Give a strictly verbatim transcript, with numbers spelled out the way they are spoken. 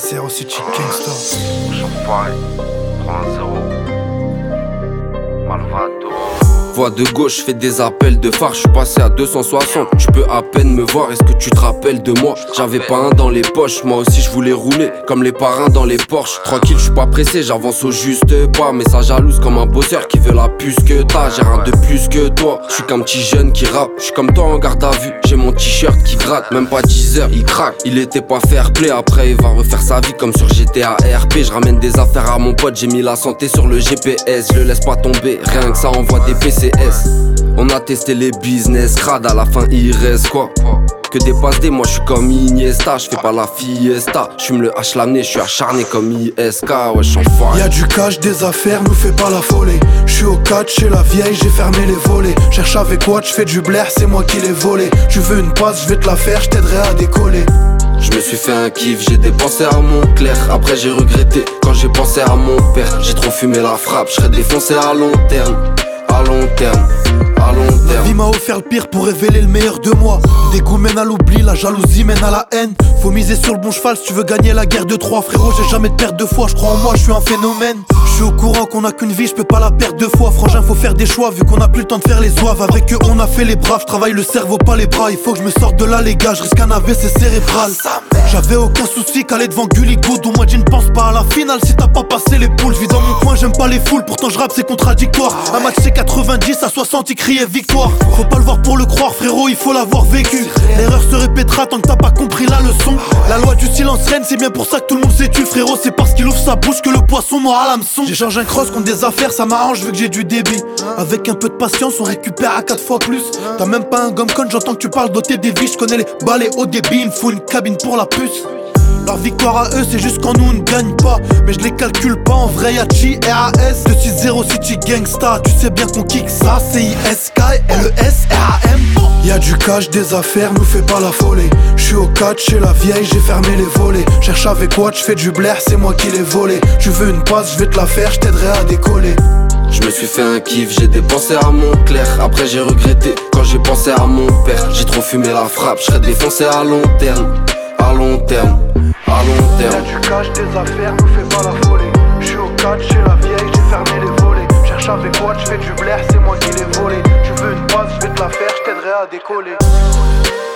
zéro City Gangsta. Champagne, trois zéro. Malvado. Voix de gauche, fais des appels de phare, je suis passé à deux cent soixante. Tu peux à peine me voir, est-ce que tu te rappelles de moi? J'avais pas un dans les poches, moi aussi je voulais rouler comme les parrains dans les Porsche. Tranquille, je suis pas pressé, j'avance au juste pas. Mais ça jalouse comme un bosseur qui veut la puce que t'as. J'ai rien de plus que toi, je suis qu'un petit jeune qui rappe. Je suis comme toi en garde à vue, j'ai mon t-shirt qui gratte. Même pas dix heures, il craque. Il était pas fair play, après il va refaire sa vie comme sur G T A R P. Je ramène des affaires à mon pote, j'ai mis la santé sur le G P S. Je le laisse pas tomber, rien que ça envoie des P C. On a testé les business, crade à la fin il reste quoi? Que des passes D, moi je suis comme Iniesta, je fais pas la fiesta. J'fume le H l'amener, je suis acharné comme I S K, ouais j'suis en fire. Y'a du cash, des affaires, nous fais pas la folie. J'suis au catch chez la vieille, j'ai fermé les volets. Cherche avec quoi, j'fais du blaire, c'est moi qui l'ai volé. Tu veux une passe, j'vais te la faire, j't'aiderai à décoller. Je me suis fait un kiff, j'ai dépensé à mon clair. Après j'ai regretté quand j'ai pensé à mon père. J'ai trop fumé la frappe, j'serais défoncé à long terme. À long terme, à long terme. La vie m'a offert le pire pour révéler le meilleur de moi. Dégoût mène à l'oubli, la jalousie mène à la haine. Faut miser sur le bon cheval si tu veux gagner la guerre de Troie. Frérot, j'ai jamais de perte de foi, je crois en moi, je suis un phénomène. Je suis au courant qu'on a qu'une vie, je peux pas la perdre deux fois. Frangin, faut faire des choix vu qu'on a plus le temps de faire les zouaves. Avec eux on a fait les braves, je travaille le cerveau pas les bras. Il faut que je me sorte de là les gars, je risque un A V C cérébral. J'avais aucun souci qu'aller devant Gulli Good. Ou moi je ne pense pas à la finale si t'as pas passé les poules. Je vis dans mon coin, j'aime pas les foules, pourtant je rappe c'est contradictoire. Un match c'est quatre-vingt-dix à soixante, il criait victoire. Faut pas le voir pour le croire frérot, il faut l'avoir vécu. L'erreur se répétera tant que t'as pas compris la leçon. La loi du silence règne, c'est bien pour ça que tout le monde s'est tué frérot. C'est parce qu'il ouvre sa bouche que le poisson mord à l'hameçon. J'échange un cross contre des affaires, ça m'arrange vu que j'ai du débit. Avec un peu de patience on récupère à quatre fois plus. T'as même pas un gomme con, j'entends que tu parles d'ôter des vies. Je connais les balais au débit, il me faut une cabine pour la puce. Leur victoire à eux c'est juste quand nous on ne gagne pas. Mais je les calcule pas en vrai, y'a G R A S deux six zéro City Gangsta. Tu sais bien qu'on kick ça, C I S K L E S R A M. Y'a du cash, des affaires, nous fais pas la folie. J'suis au catch chez la vieille, j'ai fermé les volets. Cherche avec quoi, j'fais du blaire, c'est moi qui l'ai volé. Tu veux une passe, j'vais te la faire, j't'aiderai à décoller. Je me suis fait un kiff, j'ai dépensé à mon clair. Après j'ai regretté quand j'ai pensé à mon père. J'ai trop fumé la frappe, j'serais défoncé à long terme. À long terme, à long terme. Y'a du cash, des affaires, nous fais pas la folie. J'suis au catch chez la vieille, j'ai fermé les volets. Cherche avec quoi, j'fais du blaire, c'est moi qui l'ai volé. Tu veux une passe, j'vais te la faire, j't'aiderai à décoller.